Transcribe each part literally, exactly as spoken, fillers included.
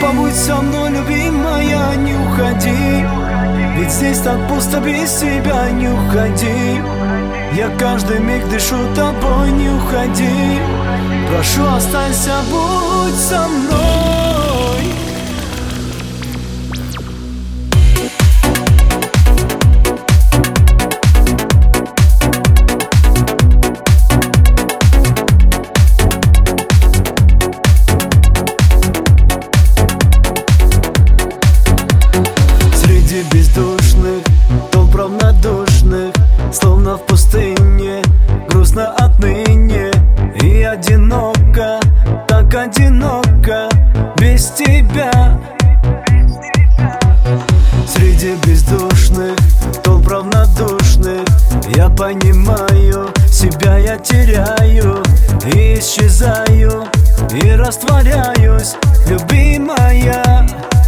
Побудь со мной, любимая, не уходи, ведь здесь так пусто без тебя. Не уходи, я каждый миг дышу тобой. Не уходи, прошу, останься, будь со мной. Бездушных, толп равнодушных, словно в пустыне, грустно отныне и одиноко, так одиноко без тебя. Среди бездушных, толп равнодушных, я понимаю, себя я теряю и исчезаю, и растворяюсь, любимая.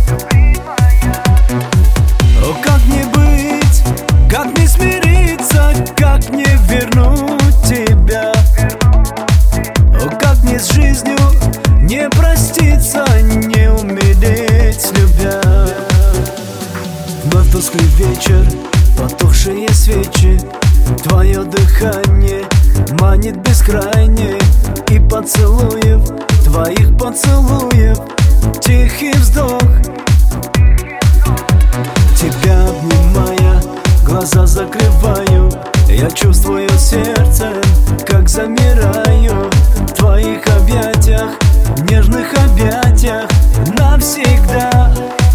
О, как не быть, как не смириться, как не вернуть тебя. О, как не с жизнью не проститься, не умереть, любя. Вновь тусклый вечер, потухшие свечи, твое дыхание манит бескрайне, и поцелуев, твоих поцелуев, тихий вздох. Тебя обнимая, глаза закрываю, я чувствую сердцем, как замираю в твоих объятиях, нежных объятиях навсегда.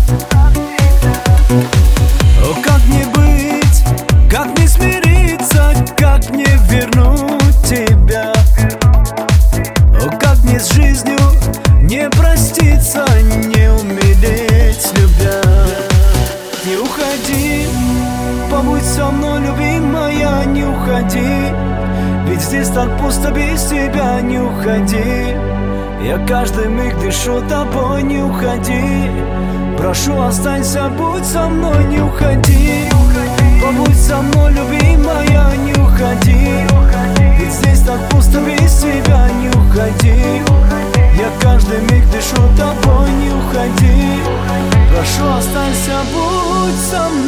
О, как не быть, как не смириться, как не вернуть тебя. О, как не с жизнью не проститься, не умереть, любя. Не уходи, побудь со мной, любимая, не уходи, ведь здесь так пусто без тебя. Не уходи, я каждый миг дышу тобой. Не уходи, прошу, останься, будь со мной. Не уходи, побудь со мной, любимая, не уходи, ведь здесь так пусто без тебя. Не уходи, я каждый миг дышу тобой. Не уходи, прошу, останься, будь со мной.